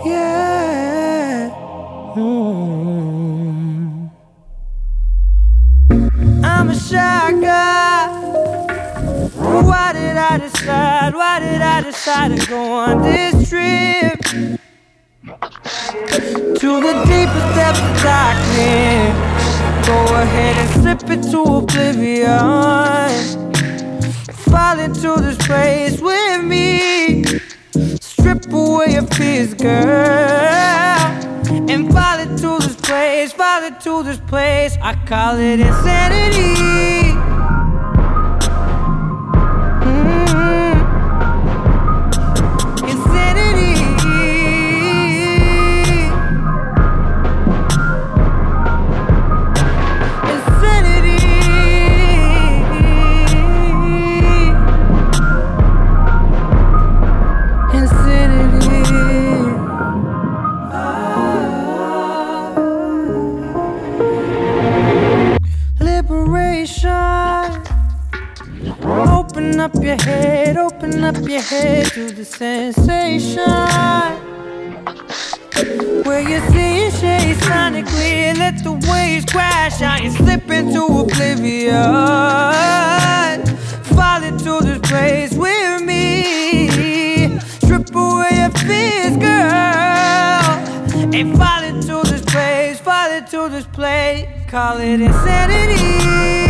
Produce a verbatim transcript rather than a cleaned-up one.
Yeah. Mm. I'm a shy guy. Why did I decide? Why did I decide to go on this trip to the deepest depths of darkness? Go ahead and slip into oblivion. Fall into this place with me. Strip away your fears, girl, and fall into this place, fall into this place. I call it insanity. Mm-hmm. Insanity. Insanity. Liberation. Open up your head, open up your head to the sensation where you see shade sonically. Let the waves crash on you, slip into oblivion. Fall into this place with me. Strip away your fears, girl, and fall into this place, fall into this place. Call it insanity.